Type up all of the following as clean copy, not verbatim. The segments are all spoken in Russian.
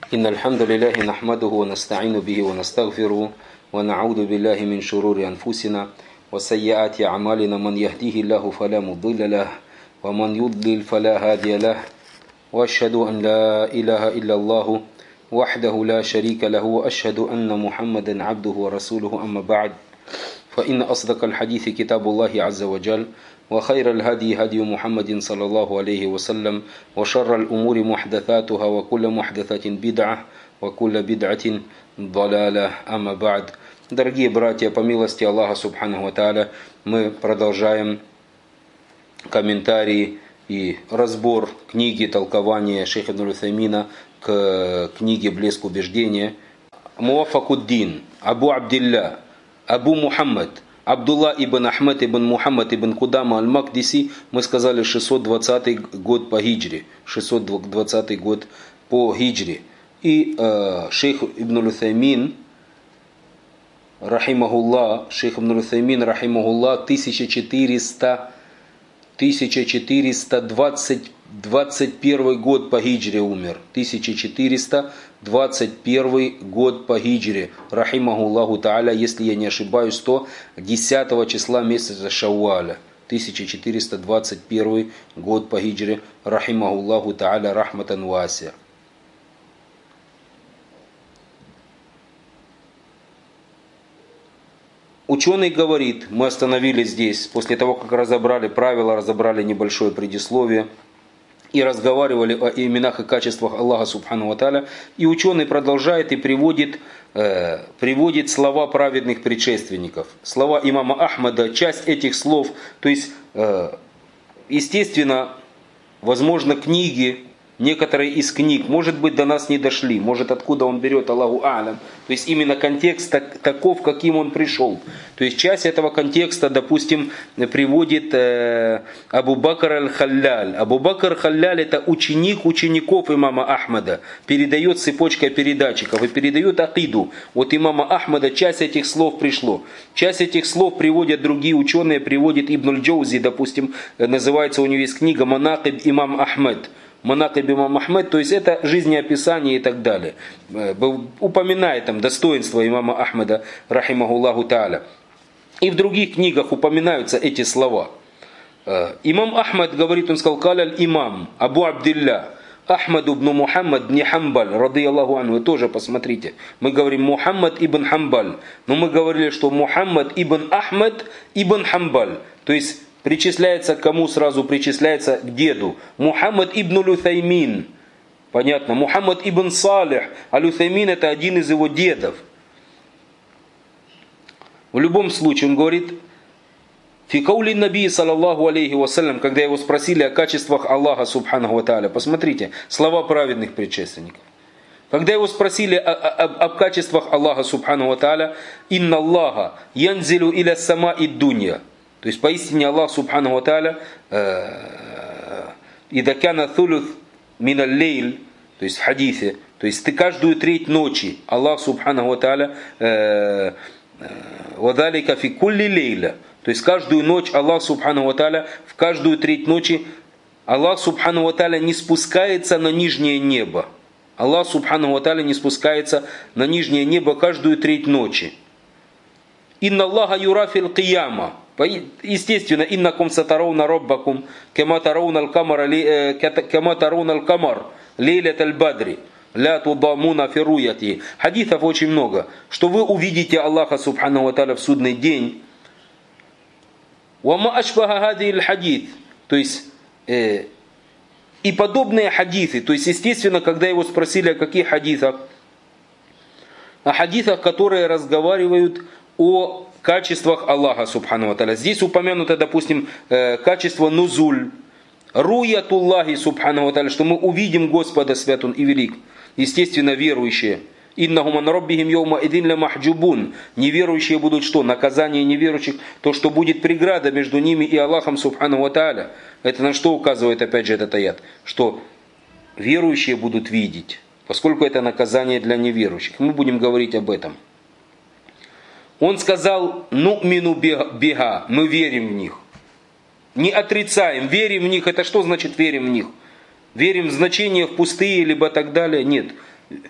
إن الحمد لله نحمده ونستعين به ونستغفره ونعوذ بالله من شرور أنفسنا وسيئات أعمالنا من يهديه الله فلا مضل له ومن يضلل فلا هادي له وأشهد أن لا إله إلا الله وحده لا شريك له وأشهد أن محمدا عبده ورسوله أما بعد فإن أصدق الحديث كتاب الله عز وجل وخير الهدي هدي محمد صلى الله عليه وسلم وشر الأمور محدثاتها وكل محدثة بدعة وكل بدعة ضلالة أما بعد. Дорогие братья, по милости Аллаха Субханаху ва Тааля, мы продолжаем комментарии и разбор книги толкования шейха Ибн Утhaymина к книге «Блеск убеждения». Муаффакуддин, Абу Абдилля, Абу Мухаммад, Абдулла ибн Ахмад ибн Мухаммад ибн Кудама аль-Магдиси, мы сказали 620 год по хиджре, 620 год по хиджре. И шейх Ибн Утhaymин, рахимахуллах, шейх Ибн Утhaymин, рахимахуллах, 1421 год по хиджре умер. 1421 год по хиджре. Рахимахуллаху та'аля, если я не ошибаюсь, то 10 числа месяца Шауаля. 1421 год по хиджре. Рахимахуллаху та'аля рахматан вася. Ученый говорит, мы остановились здесь, после того, как разобрали правила, разобрали небольшое предисловие и разговаривали о именах и качествах Аллаха Субхану ва Тааля, и ученый продолжает и приводит слова праведных предшественников. Слова имама Ахмада, часть этих слов, то есть, естественно, возможно, книги, некоторые из книг, может быть, до нас не дошли, может, откуда он берет, Аллаху а'лям. То есть, именно контекст таков, каким он пришел. То есть, часть этого контекста, допустим, приводит Абу Бакр аль-Халляль. Абу Бакр аль-Халляль – это ученик учеников имама Ахмада, передает цепочкой передатчиков и передает акиду. Вот имама Ахмада часть этих слов пришло. Часть этих слов приводят другие ученые, приводит Ибн аль-Джаузи, допустим, называется у него есть книга «Манакиб имам Ахмад». Манакиб имам Ахмад, то есть это жизнеописание и так далее. Упоминает там достоинства имама Ахмада, рахимахуллаху та'аля. И в других книгах упоминаются эти слова. Имам Ахмад говорит, он сказал, «Каляль имам Абу Абдилля Ахмад ибн Мухаммад ибн Хамбаль, радийаллаху анху». Вы тоже посмотрите. Мы говорим Мухаммад ибн Хамбаль, но мы говорили, что Мухаммад ибн Ахмад ибн Хамбаль. То есть причисляется к кому сразу? Причисляется к деду. Мухаммад ибн Утhaymин. Понятно. Мухаммад ибн Салих. Аль-Утhaymин это один из его дедов. В любом случае он говорит, фи каули наби саллаллаху алейхи вассалям, когда его спросили о качествах Аллаха Субханаху ва Тааля. Посмотрите, слова праведных предшественников. Когда его спросили об качествах Аллаха Субханаху ва Тааля, инна Аллаха янзилу иля сама ид дунья. То есть поистине Аллах Субханаху ва Тааля ида кана thuluth мин аль-лейль, то есть в хадисе, то есть ты каждую треть ночи Аллах Субханаху ва Тааля вадалика фи кулли лейля, то есть каждую ночь Аллах Субханаху ва Тааля, в каждую треть ночи Аллах Субханаху ва Тааля не спускается на нижнее небо. Аллах Субханаху ва Тааля не спускается на нижнее небо каждую треть ночи. Инна Аллаха юрафил кияма. Естественно, иннакум сатарауна роббакум, кама тарауна аль-камар лейлят аль-бадри, ля тудамуна фируяти. Хадисов очень много, что вы увидите Аллаха Субханаху ва Тааля в судный день. Вама ашбаха хади аль-хадис. То есть, и подобные хадисы. То есть, естественно, когда его спросили о каких хадисах, о хадисах, которые разговаривают о качествах Аллаха Субхану ва Тааля. Здесь упомянуто, допустим, качество нузуль, руятуллахи Субхану ва Тааля, что мы увидим Господа, свят Он и велик. Естественно, верующие. Иннахум ан раббихим йаума идин ла махджубун. Неверующие будут что? Наказание неверующих, то, что будет преграда между ними и Аллахом Субхану ва Тааля. Это на что указывает опять же этот аят? Что верующие будут видеть, поскольку это наказание для неверующих. Мы будем говорить об этом. Он сказал, ну'мину биха, мы верим в них. Не отрицаем, верим в них. Это что значит верим в них? Верим в значение, в пустые, либо так далее? Нет.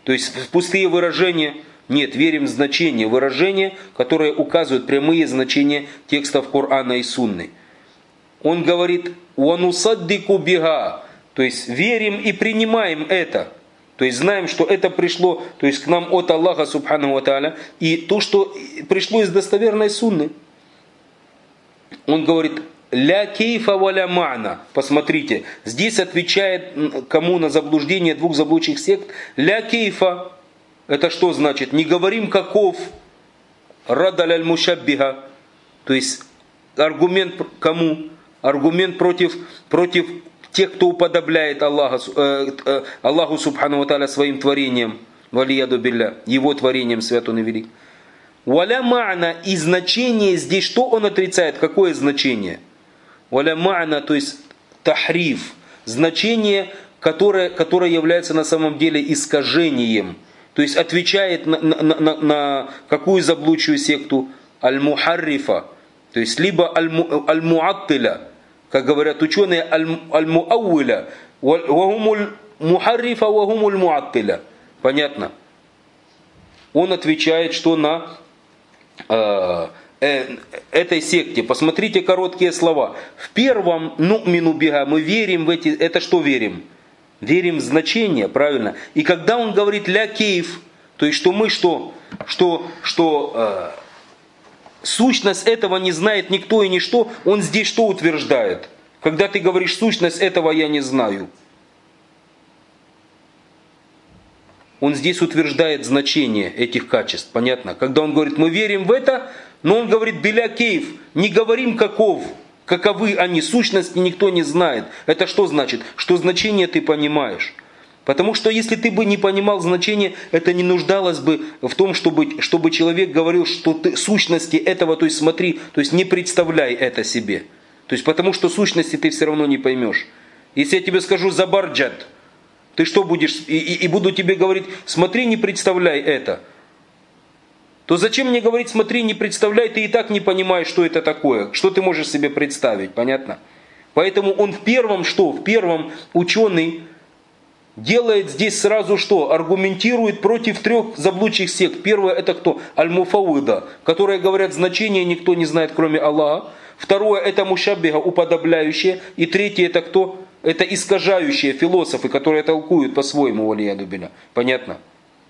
То есть пустые выражения. Нет, верим в значения. Выражения, которые указывают прямые значения текстов Корана и Сунны. Он говорит «Уанусаддику бига», то есть верим и принимаем это. То есть знаем, что это пришло, то есть к нам от Аллаха Субханаху ва Тааля, и то, что пришло из достоверной Сунны. Он говорит «Ля кейфа валя ма'на». Посмотрите, здесь отвечает кому на заблуждение двух заблудших сект. «Ля кейфа». Это что значит? Не говорим каков. «Радаль аль-мушаббиха». То есть аргумент кому? Аргумент против тех, кто уподобляет Аллаху Субхану ва Тааля своим творением, валияду билля, его творением, свят он и велик. Валя ма'на, и значение здесь, что он отрицает, какое значение? Валя ма'на, то есть тахриф, значение, которое является на самом деле искажением, то есть отвечает на какую заблудшую секту? Аль-мухаррифа, то есть либо аль-муаттиля, как говорят ученые, аль-муауиля, вахумуль мухаррифа, вахумуль муаттиля. Понятно? Он отвечает, что на этой секте. Посмотрите короткие слова. В первом ну'мину бига, мы верим в эти, это что верим? Верим в значение, правильно? И когда он говорит ля кейф, то есть что мы сущность этого не знает никто и ничто, он здесь что утверждает? Когда ты говоришь сущность этого я не знаю. Он здесь утверждает значение этих качеств, понятно? Когда он говорит мы верим в это, но он говорит биля кейф, не говорим каковы они, сущности никто не знает. Это что значит? Что значение ты понимаешь. Потому что если ты бы не понимал значения, это не нуждалось бы в том, чтобы человек говорил, что ты сущности этого, то есть смотри, то есть не представляй это себе. То есть потому что сущности ты все равно не поймешь. Если я тебе скажу забарджат, ты что будешь, и буду тебе говорить, смотри, не представляй это. То зачем мне говорить, смотри, не представляй, ты и так не понимаешь, что это такое, что ты можешь себе представить, понятно? Поэтому он в первом ученый делает здесь сразу что? Аргументирует против трех заблудших сект. Первое это кто? Аль-Муфауида, которые говорят значение никто не знает, кроме Аллаха. Второе это мушаббиха, уподобляющие. И третье это кто? Это искажающие философы, которые толкуют по-своему, валияду билля. Понятно?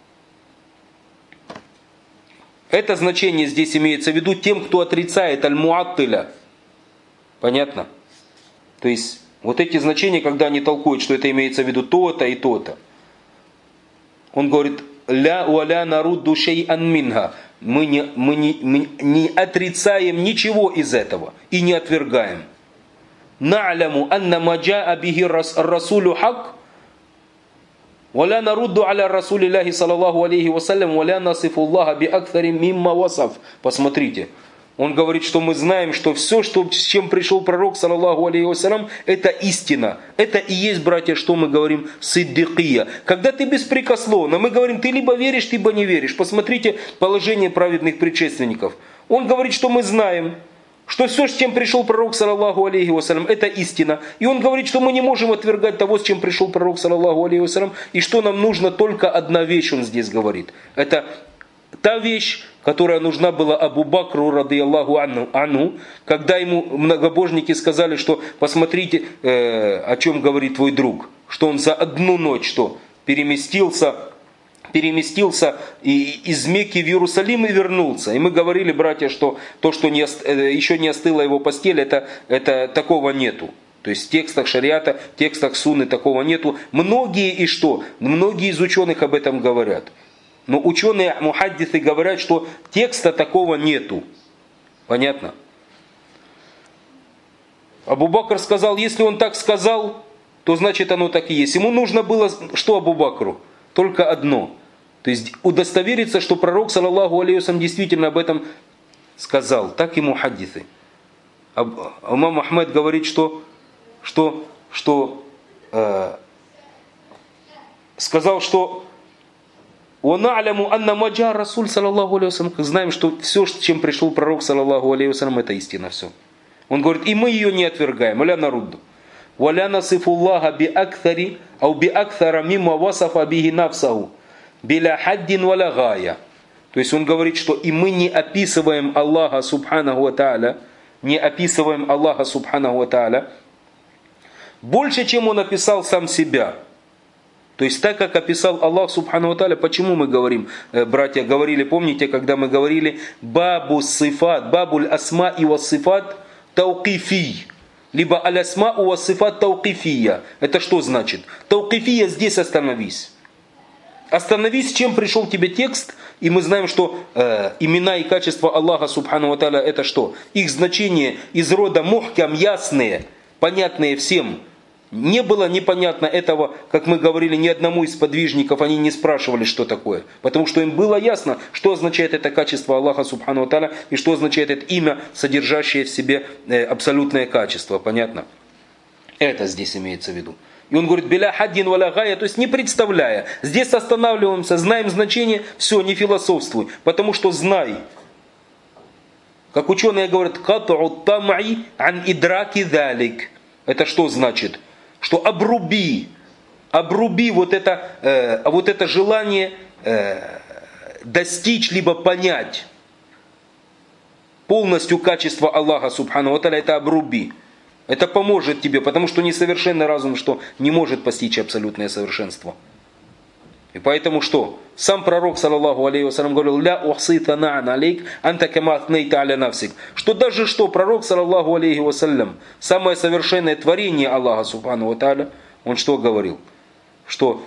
Это значение здесь имеется в виду тем, кто отрицает аль-муаттиля. Понятно? То есть вот эти значения, когда они толкуют, что это имеется в виду то-то и то-то. Он говорит, ля уаля нарудду шей'ан минха. Мы не отрицаем ничего из этого и не отвергаем. На'ляму анна маджа'a бихи расулю хак. Валя нарудду аля расулиллахи саллаллаху алейхи вассалям, валя насифу Аллаха би акфари мимма васаф. Посмотрите. Он говорит, что мы знаем, что все, с чем пришел пророк, саллаллаху алейхи вассалям, это истина. Это и есть, братья, что мы говорим, сиддикия. Когда ты беспрекословно, мы говорим, ты либо веришь, либо не веришь. Посмотрите положение праведных предшественников. Он говорит, что мы знаем, что все, с чем пришел пророк, саллаллаху алейхи вассалям, это истина. И он говорит, что мы не можем отвергать того, с чем пришел пророк, саллаллаху алейхи вассалям, и что нам нужно только одна вещь, он здесь говорит. Это та вещь, которая нужна была Абу Бакру, радийаллаху анху, когда ему многобожники сказали, что посмотрите, о чем говорит твой друг, что он за одну ночь переместился из Мекки в Иерусалим и вернулся. И мы говорили, братья, что то, что еще не остыла его постель, это такого нету. То есть в текстах шариата, в текстах сунны такого нету. Многие из ученых об этом говорят. Но ученые мухаддисы говорят, что текста такого нету. Понятно? Абу Бакр сказал, если он так сказал, то значит оно так и есть. Ему нужно было, что Абу Бакру? Только одно. То есть удостовериться, что пророк, саллаллаху алейхи вассалям, действительно об этом сказал. Так и мухаддисы. Имам Ахмед говорит, что сказал, что «Вана'ляму анна маджа расуль саллаллаху алейхи вассалям». Знаем, что все, с чем пришел пророк, саллаллаху алейхи вассалям, это истина все. Он говорит, и мы ее не отвергаем. «Ля нарудду». «Валя насифу Аллаха би акthара мимма васафа бихи нафсаху». биля хаддин валя гая. То есть он говорит, что и мы не описываем Аллаха субханаху ва тааля, больше, чем он описал сам себя. То есть так, как описал Аллах субхану ва тааля, почему мы говорим, братья, говорили, помните, когда мы говорили бабу сифат, бабуль асма и вассифат таукифий, либо аль асма у вассифат таукифия. Это что значит? Таукифия, здесь остановись. Остановись, чем пришел тебе текст, и мы знаем, что имена и качества Аллаха субхану ва тааля это что? Их значение из рода мухкам, ясные, понятные всем. Не было непонятно этого, как мы говорили, ни одному из подвижников, они не спрашивали, что такое. Потому что им было ясно, что означает это качество Аллаха субхану ва тааля и что означает это имя, содержащее в себе абсолютное качество. Понятно? Это здесь имеется в виду. И он говорит, биля хаддин валя гая, то есть не представляя. Здесь останавливаемся, знаем значение, все, не философствуй. Потому что знай. Как ученые говорят, кат'у там'и ан идраки далик. Это что значит? Что обруби вот это желание достичь, либо понять полностью качество Аллаха субхану ва тааля, это обруби. Это поможет тебе, потому что несовершенный разум что не может постичь абсолютное совершенство. И поэтому что? Сам пророк, саллаллаху алейхи вассалям, говорил, ля ухси тана'ан алейк, анта кама атнейта аля нафсик. Что даже что пророк, саллаллаху алейхи вассалям, самое совершенное творение Аллаха субхану ва тааля, он что говорил? Что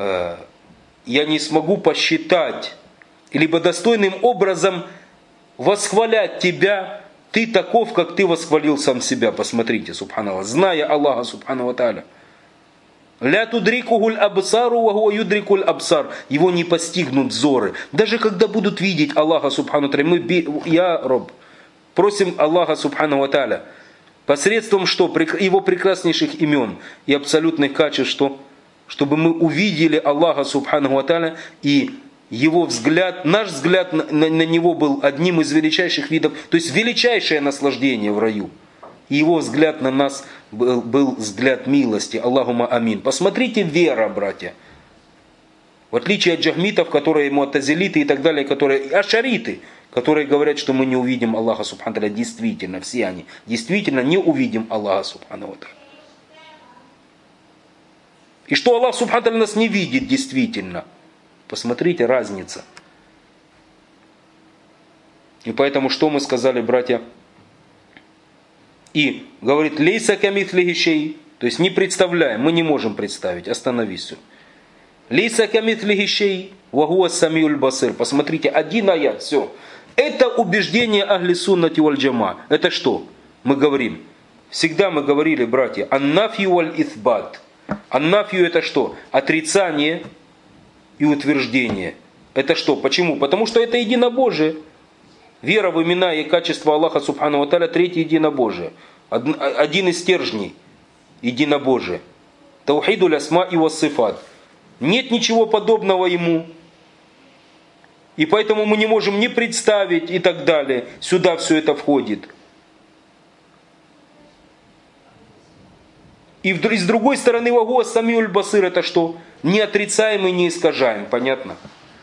я не смогу посчитать, либо достойным образом восхвалять тебя, ты таков, как ты восхвалил сам себя. Посмотрите, субханаллах, зная Аллаха субхану ва тааля. Ля тудрикухуль абсару ва хуа юдрикуль абсар. Его не постигнут взоры. Даже когда будут видеть Аллаха субхану ва тааля, я, Роб, просим Аллаха субхану ва тааля посредством что? Его прекраснейших имен и абсолютных качеств, что? Чтобы мы увидели Аллаха субхану ва тааля, и его взгляд, наш взгляд на него был одним из величайших видов, то есть величайшее наслаждение в раю. И его взгляд на нас был взгляд милости. Аллахума амин. Посмотрите, вера, братья. В отличие от джахмитов, которые муатазилиты и так далее, которые ашариты, которые говорят, что мы не увидим Аллаха субхану ва тааля. Действительно, все они действительно не увидим Аллаха субхану ва тааля. И что Аллах субхану ва тааля нас не видит действительно. Посмотрите, разница. И поэтому что мы сказали, братья? И говорит, лейса камитлихи шей, то есть не представляем, мы не можем представить, остановись все. Лейса камитлихи шей, ва хуа самиуль басир. Посмотрите, один аят, все. Это убеждение ахли суннати валь джама. Это что? Мы говорим. Всегда мы говорили, братья, аннафью валь ithбат. Аннафью это что? Отрицание и утверждение. Это что? Почему? Потому что это единобожие. Вера в имена и качества Аллаха субхану ва тааля, третье единобожие. Один из стержней единобожия. Таухидуль асма и вассифат. Нет ничего подобного ему. И поэтому мы не можем ни представить и так далее. Сюда все это входит. И с другой стороны, вагуа самиуль басир это что? Не отрицаем и не искажаем. Понятно?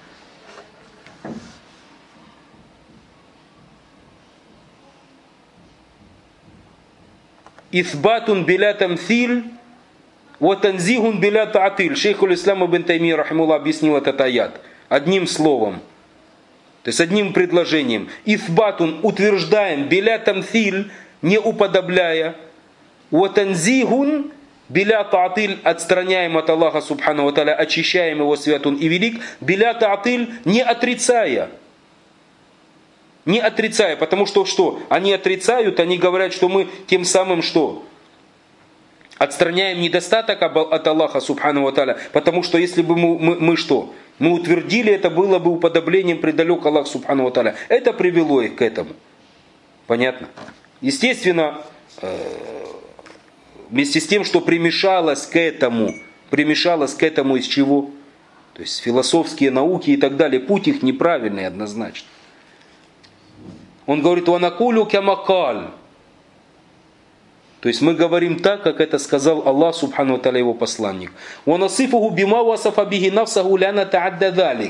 Исбатун биля тамсиль, ва танзихун биля таатиль. Шейх аль-Ислам ибн Таймия рахимуллах объяснил этот аят одним словом. То есть одним предложением. Исбатун утверждаем, биля тамсиль, не уподобляя. Ва танзихун биля таатиль, отстраняем от Аллаха субхану ва тааля, очищаем его свят он и велик. Биля таатиль, не отрицая. Не отрицая, потому что? Они отрицают, они говорят, что мы тем самым что? Отстраняем недостаток от Аллаха субхану ва тааля, потому что если бы мы что? Мы утвердили, это было бы уподоблением предалек Аллах субхану ва тааля. Это привело их к этому. Понятно? Естественно, вместе с тем, что примешалось к этому из чего? То есть философские науки и так далее. Путь их неправильный однозначно. Он говорит, ванакулю кямакаль. То То есть мы говорим так, как это сказал Аллах субхану ва тааля, его посланник. وَنَصِفُهُ بِمَا وَصَفَ بِهِ نَفْسَهُ لَا نَتَعَدَّ ذَلِكَ.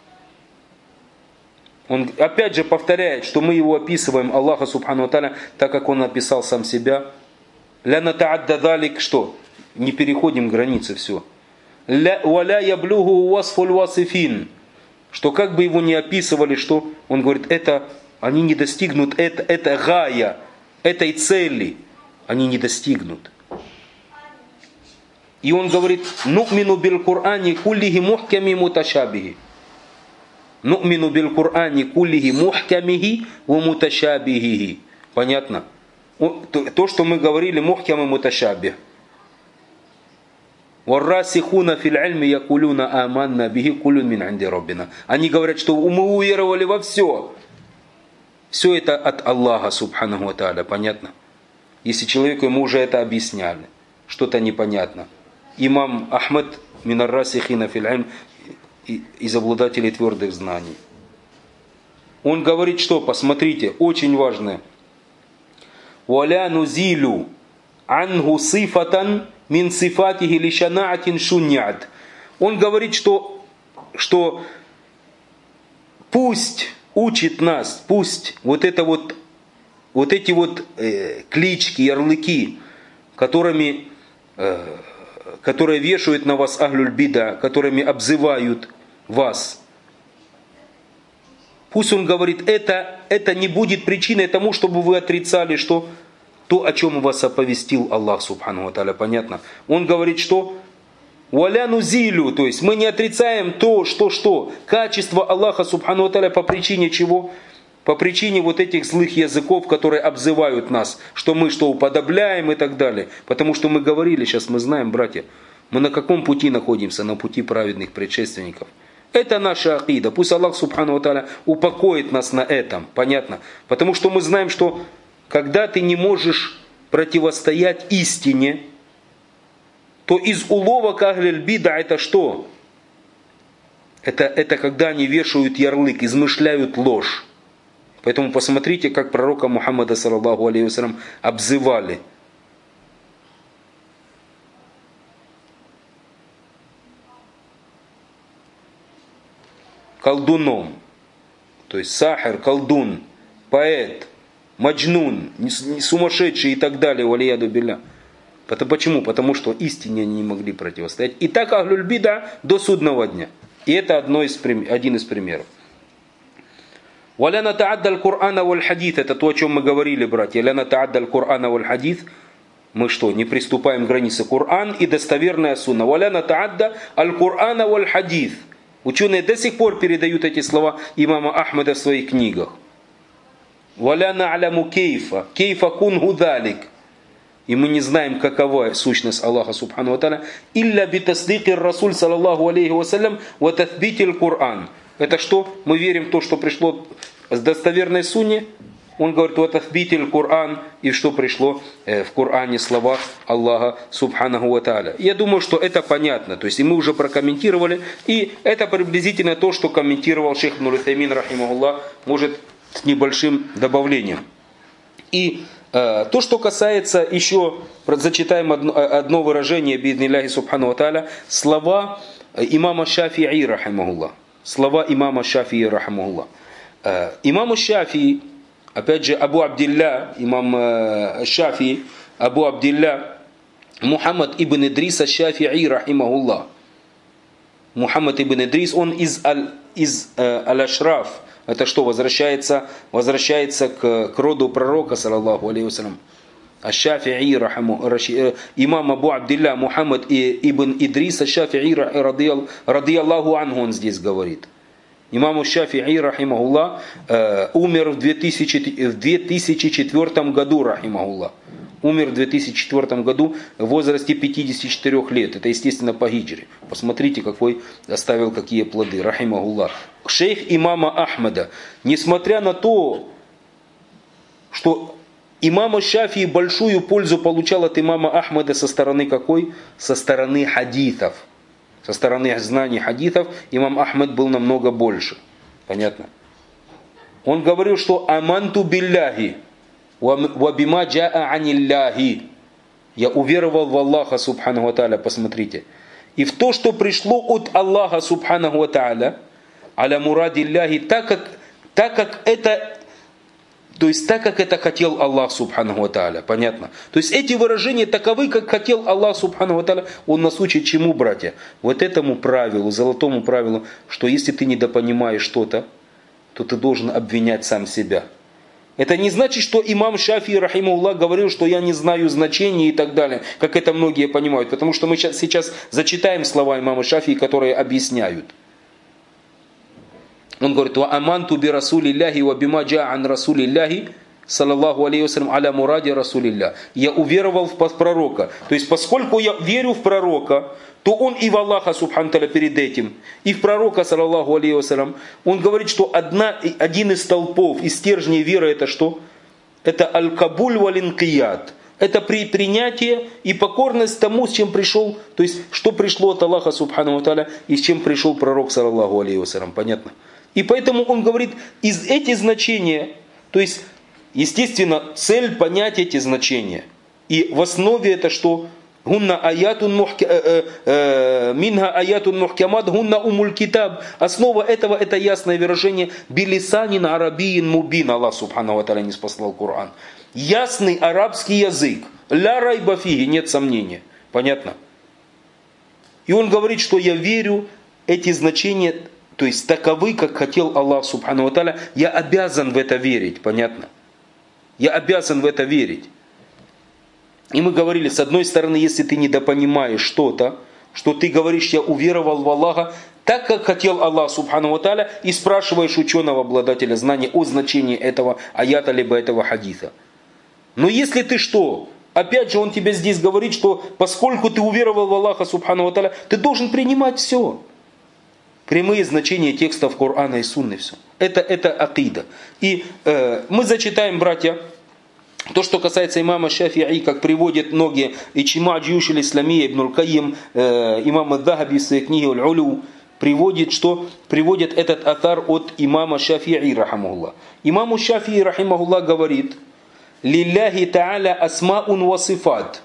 Он опять же повторяет, что мы его описываем, Аллаха субхану ва тааля, так как он описал сам себя. «Ля натаадда далик», что? Не переходим границы, все. «Валя яблюгу васфуль васифин», что как бы его ни описывали, что он говорит, это они не достигнут, это гая, этой цели они не достигнут. И он говорит, «Ну'мину бил Кур'ани куллихи мухками муташабихи». «Ну'мину бил Кур'ани куллихи мухкамихи ва муташабихи». Понятно? То, что мы говорили, мухкам и муташабих. «Варрасихуна фил ильми якулюна аманна бихи кулюн мин инди роббина». Они говорят, что мы уверовали во все. Все это от Аллаха субханаху ва тааля. Понятно? Если человеку ему уже это объясняли, что-то непонятно. Имам Ахмад минар расихина фил ильм, из обладателей твердых знаний. Он говорит, что, посмотрите, очень важное. «Валя нузилю ангу сифатан мин сифатихи лишанаатин шунниат». Он говорит, что пусть учит нас, пусть вот эти клички, ярлыки, которые вешают на вас ахлюль бида, которыми обзывают вас. Пусть он говорит, это не будет причиной тому, чтобы вы отрицали, что то, о чем вас оповестил Аллах субхану ва тааля. Понятно? Он говорит, что «Валя нузилю», то есть мы не отрицаем то, что качество Аллаха субхану ва тааля по причине чего? По причине вот этих злых языков, которые обзывают нас, что мы уподобляем и так далее. Потому что мы говорили, сейчас мы знаем, братья, мы на каком пути находимся? На пути праведных предшественников. Это наша акида. Пусть Аллах субхану ва тааля упокоит нас на этом. Понятно? Потому что мы знаем, что когда ты не можешь противостоять истине, то из уловок ахль бида это что? Это когда они вешают ярлык, измышляют ложь. Поэтому посмотрите, как пророка Мухаммада саллаллаху алейхи вассалям обзывали. Колдуном. То есть сахир, колдун, поэт, маджнун, сумасшедший и так далее. Валияду билля. Почему? Потому что истине они не могли противостоять. И так ахлюль бида до судного дня. И это один из примеров. «Валя натаадда аль-Кур'ана валь-хадith». Это то, о чем мы говорили, братья. «Ля натаадда аль-Кур'ана валь-хадith». Мы что, не приступаем к границе Кур'ан и достоверная сунна. «Валя натаадда аль-Кур'ана валь-хадith». Ученые до сих пор передают эти слова имама Ахмада в своих книгах. «Валя на'ляму кейфа кунху далик». И мы не знаем, какова сущность Аллаха субхану ва тааля. «Илля битасдикир расуль саллаллаху алейхи вассалям ва татбитил Кур'ан». Это что? Мы верим в то, что пришло с достоверной сунне. Он говорит, вот «Татбитил Кур'ан», и что пришло в Кур'ане слова Аллаха субханаху ва тааля. Я думаю, что это понятно. То есть и мы уже прокомментировали. И это приблизительно то, что комментировал шейх Ибн Утаймин, рахимахуллах, может, с небольшим добавлением. И то, что касается еще, зачитаем одно выражение, бииднилляхи субхану ва тааля, слова имама Шафи'и, рахимахуллах. Слова имама Шафии, рахимахуллах. Имаму Шафии, опять же, Абу Абдилля, имам Шафии, Абу Абдилля, Мухаммад ибн Идрис аш-Шафи'и, рахимахуллах. Мухаммад ибн Идрис, он из Аль-Ашраф. Это что, возвращается к роду пророка, саллаллаху алейхи вассалям. Аш-Шафи'и, имам Абу Абдилля, Мухаммад ибн Идрис аш-Шафи'и, радиаллаху анху, он здесь говорит. Имам Шафи'и, рахимахуллах, умер в 2004 году, рахимахуллах. Умер в 2004 году в возрасте 54 лет. Это, естественно, по хиджре. Посмотрите, оставил какие плоды. Рахимахуллах. Шейх имама Ахмада. Несмотря на то, что имам Шафии большую пользу получал от имама Ахмада со стороны какой? Со стороны хадитов. Со стороны знаний хадитов имам Ахмад был намного больше. Понятно? Он говорил, что «Аманту билляхи». «Вабима джаа анилляхи». Я уверовал в Аллаха Субхану ва Тааля, посмотрите. И в то, что пришло от Аллаха Субхану ва Тааля, аля мурадилляхи, так как это хотел Аллах Субхану ва Тааля. Понятно? То есть эти выражения таковы, как хотел Аллах Субхану ва Тааля. Он нас учит чему, братья? Вот этому правилу, золотому правилу, что если ты недопонимаешь что-то, то ты должен обвинять сам себя. Это не значит, что имам Шафии, рахимахуллах, говорил, что я не знаю значения и так далее, как это многие понимают. Потому что мы сейчас зачитаем слова имама Шафии, которые объясняют. Он говорит: «Ва аманту би расулилляхи ва бима джа ан расулилляхи, саллаллаху алейхи вассалям, аля муради расулилля». Я уверовал в пророка. То есть, поскольку я верю в пророка, то он и в Аллаха, субхану та'аля, перед этим, и в пророка, саллаллаху алейхи вассалям. Он говорит, что один из столпов, из стержней веры, это что? Это аль-кабуль вал-инкият. Это принятие и покорность тому, с чем пришел, то есть, что пришло от Аллаха, субхану та'аля, и с чем пришел пророк, саллаллаху алейхи вассалям. Понятно? И поэтому он говорит, из этих значений, то есть, естественно, цель понять эти значения. И в основе это что? Минха аятун мухкамат, гунна умуль китаб. Основа этого это ясное выражение билисанин арабиин мубин. Аллах субхану ва тааля не спаслал Коран. Ясный арабский язык. Ля райба фиги, нет сомнения. Понятно? И он говорит, что я верю, эти значения, то есть таковы, как хотел Аллах субхану ва тааля. Я обязан в это верить. Понятно? Я обязан в это верить. И мы говорили, с одной стороны, если ты недопонимаешь что-то, что ты говоришь, я уверовал в Аллаха, так как хотел Аллах субхану ва тааля, и спрашиваешь ученого, обладателя знания о значении этого аята, либо этого хадиса. Но если ты что? Опять же, он тебе здесь говорит, что поскольку ты уверовал в Аллаха субхану ва тааля, ты должен принимать все. Прямые значения текстов Корана и Сунны, все. Это акида. И мы зачитаем, братья, то, что касается имама Шафи'и, как приводят многие, Ичма Джиюш аль-Исламия, Ибн аль-Кайим, имам ад-Дахаби в своей книге Аль-Улю, приводит этот атар от имама Шафи'и, рахимахуллах. Имаму Шафи'и, рахимахуллах, говорит: «Лилляхи та'аля асмаун ва сифат».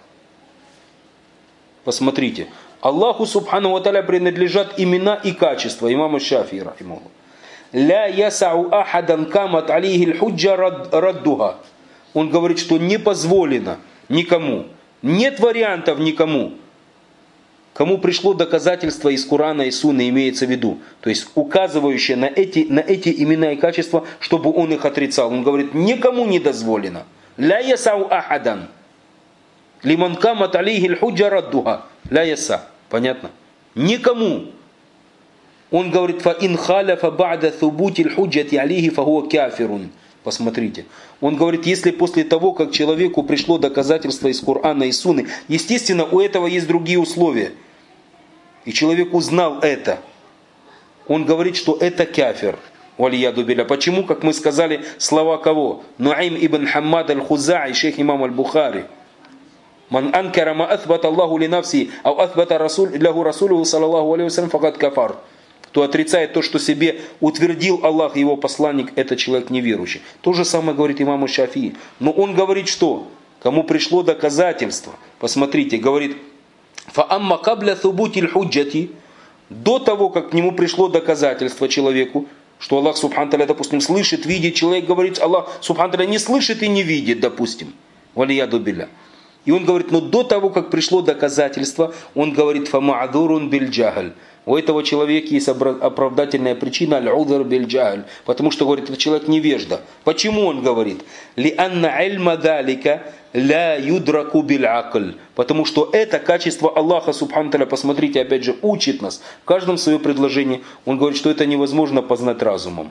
Посмотрите. Аллаху субхану ва тааля принадлежат имена и качества. Имаму Шафи'и, рахимахуллах. «Ля ясау ахадан камат алейхи л-худжа раддуха». Он говорит, что не позволено никому, нет вариантов никому, кому пришло доказательство из Корана и Сунны, имеется в виду, то есть указывающее на эти имена и качества, чтобы он их отрицал. Он говорит, никому не дозволено. Ля ясау ахадан. Лиман камат алейхи л-худжа раддуха. Ля яса. Понятно? Никому. Он говорит, фа ин халяфа ба'да thubути л-худжати алейхи фа хуа кафирун. Посмотрите. Он говорит, если после того, как человеку пришло доказательство из Корана и Сунны, естественно, у этого есть другие условия. И человек узнал это. Он говорит, что это кафир. Валияду билля. Почему, как мы сказали, слова кого? Нуайм ибн Хаммад аль-Хузаи, шейх имам аль-Бухари. Ман анкара ма аthбата Аллаху ли нафси, ау аthбата ляху расулуху саллаллаху алейхи вассалям факад кафар. Кто отрицает то, что себе утвердил Аллах и его посланник, это человек неверующий. То же самое говорит имаму Шафии. Но он говорит, что? Кому пришло доказательство. Посмотрите, говорит, фаамма кабля thubути л-худжати, до того, как к нему пришло доказательство человеку, что Аллах субхану та'аля, допустим, слышит, видит, человек говорит, Аллах субхану та'аля не слышит и не видит, допустим. Валияду билля. И он говорит, но до того, как пришло доказательство, он говорит, фама'дурун биль-джахаль. У этого человека есть оправдательная причина, аль-удр биль-джахаль, потому что, говорит, этот человек невежда. Почему он говорит? Ли-анна ильма далика ла юдраку биль-акль. Потому что это качество Аллаха, субхану та'аля, посмотрите, опять же, учит нас. В каждом своем предложении он говорит, что это невозможно познать разумом.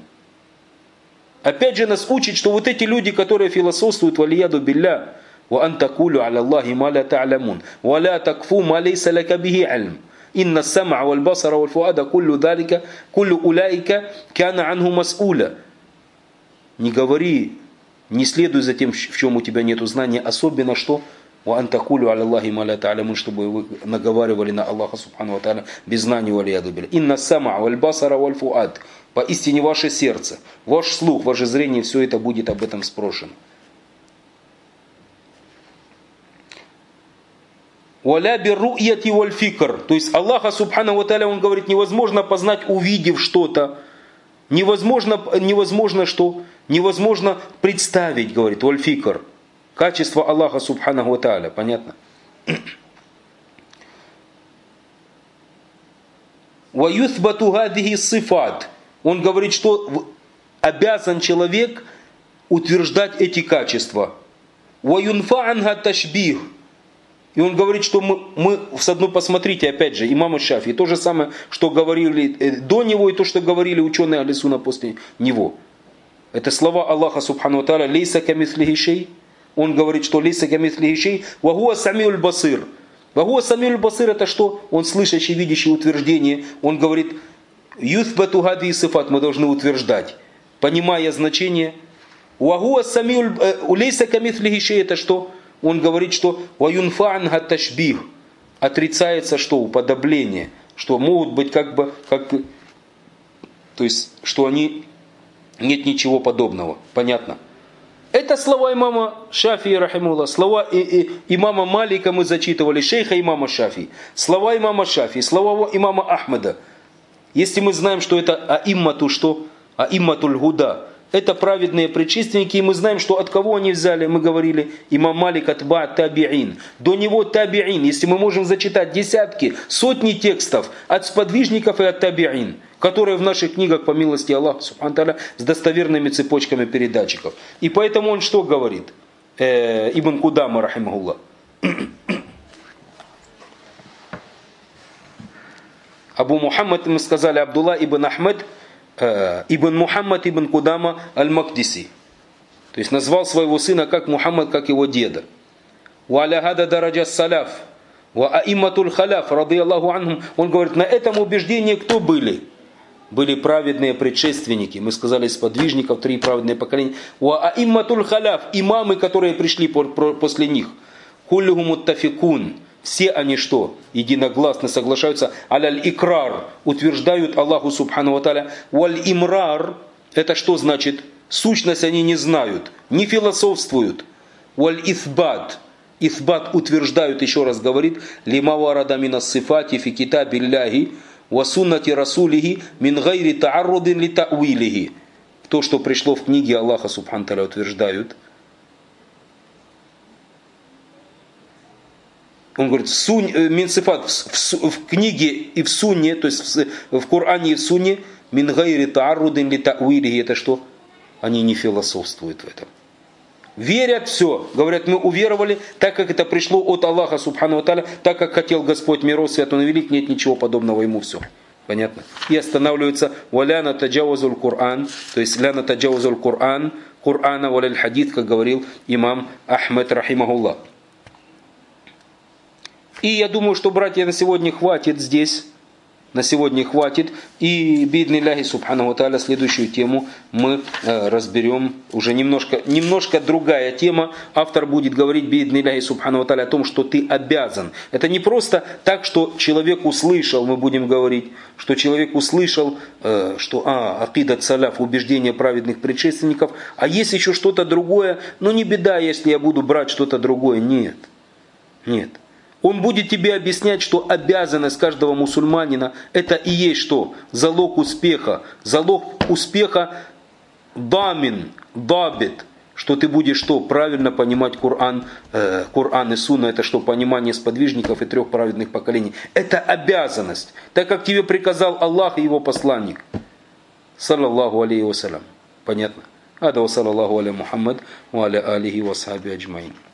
Опять же нас учит, что вот эти люди, которые философствуют, валияду билля, وأن تقولوا على الله ما لا تعلمون ولا تكفوا ما ليس لك به علم إن السمع والبصر والفؤاد كل أولئك كان عنه مسؤولا. Не говори, не следуй за тем, в чем у тебя нет знания, особенно что وأن تقولوا على الله ما لا تعلمون, чтобы вы наговаривали на Аллаха субхану ва тааля без знания, валияду билля. إن السمع والبصر والفؤاد, поистине ваше сердце, ваш слух, ваше зрение, все это будет об этом спрошено. Валя бирру'яти валь фикр. То есть Аллаха субхану ва тааля, он говорит, невозможно познать, увидев что-то. Невозможно что? Невозможно представить, говорит, валь фикр. Качество Аллаха субхану ва тааля. Понятно? Ва юthбату гадихи сифат. Он говорит, что обязан человек утверждать эти качества. Ва юнфа анха ташбих. И он говорит, что мы с одной, посмотрите, опять же, имам Шафии, то же самое, что говорили до него, и то, что говорили ученые Ахли Сунна после него. Это слова Аллаха субхану ва тааля, лейса камислихи шей. Он говорит, что лейса камислихи шей, ва хуа самиуль басир. Ва хуа самиуль басир, это что? Он слышащий, видящий утверждение. Он говорит, юthбату гади сифат, мы должны утверждать, понимая значение. Ва хуа самиуль, лейса камислихи шей, это что? Он говорит, что ваюнфа анха ташбих, отрицается что? Уподобление, что могут быть то есть, что они, нет ничего подобного. Понятно? Это слова имама Шафии, рахимуллах, слова имама Малика мы зачитывали, шейха имама Шафии, слова имама Шафии, слова имама Ахмада. Если мы знаем, что это аиммату, что? Аимматуль гуда. Это праведные предшественники, и мы знаем, что от кого они взяли, мы говорили, имам Малик атба табиин. До него табиин, если мы можем зачитать десятки, сотни текстов от сподвижников и от табиин, которые в наших книгах, по милости Аллаха, субхану тааля, с достоверными цепочками передатчиков. И поэтому он что говорит? Ибн Кудама, рахимахуллах. Абу Мухаммад, мы сказали, Абдулла ибн Ахмад, Ибн Мухаммад ибн Кудама аль-Магдиси. То есть назвал своего сына как Мухаммад, как его деда. Ва аля хада дараджа салаф. Ва аимматуль халяф, ради Аллаху анхум. Он говорит, на этом убеждении кто были? Были праведные предшественники. Мы сказали, сподвижников, 3 праведные поколения. Ва аимматуль халяф, имамы, которые пришли после них. Куллюху муттафикун. Все они что? Единогласно соглашаются. Аляль-икрар. Утверждают Аллаху субхану ва тааля. Валь-имрар. Это что значит? Сущность они не знают. Не философствуют. Валь-ithбат. Ithбат утверждают, еще раз говорит. Лима варада мина сифати фи китабилляхи. Ва суннати расулихи. Мин гайри тааррудин ли та'вилихи. То, что пришло в книге Аллаха субхану ва тааля, утверждают. Он говорит, минсифат в книге и в сунне, то есть в Коране и в сунне, мин гайри тааррудин ли та'вилихи, это что? Они не философствуют в этом. Верят все. Говорят, мы уверовали, так как это пришло от Аллаха субхану ва тааля, так как хотел Господь миров свят он велик, нет ничего подобного ему, все. Понятно? И останавливается валя натаджавазуль Кур'ан, то есть ля натаджавазуль Кур'ан, Кур'ана валяль хадид, как говорил имам Ахмад рахимахуллах. И я думаю, что, братья, на сегодня хватит здесь. На сегодня хватит. И бииднилляхи субхану ва тааля следующую тему мы разберем. Уже немножко другая тема. Автор будет говорить бииднилляхи субхану ва тааля о том, что ты обязан. Это не просто так, что человек услышал, мы будем говорить, что человек услышал, что акидат салаф, убеждение праведных предшественников, а есть еще что-то другое. Но не беда, если я буду брать что-то другое. Нет. Нет. Он будет тебе объяснять, что обязанность каждого мусульманина это и есть что? Залог успеха. Залог успеха дамин, дабит. Что ты будешь что? Правильно понимать Коран и Сунна. Это что? Понимание сподвижников и 3 праведных поколений. Это обязанность. Так как тебе приказал Аллах и его посланник. Саллаллаху алейхи вассалям. Понятно? Ада ва саллаллаху аля Мухаммад ва аля алихи ва сахаби аджмаин.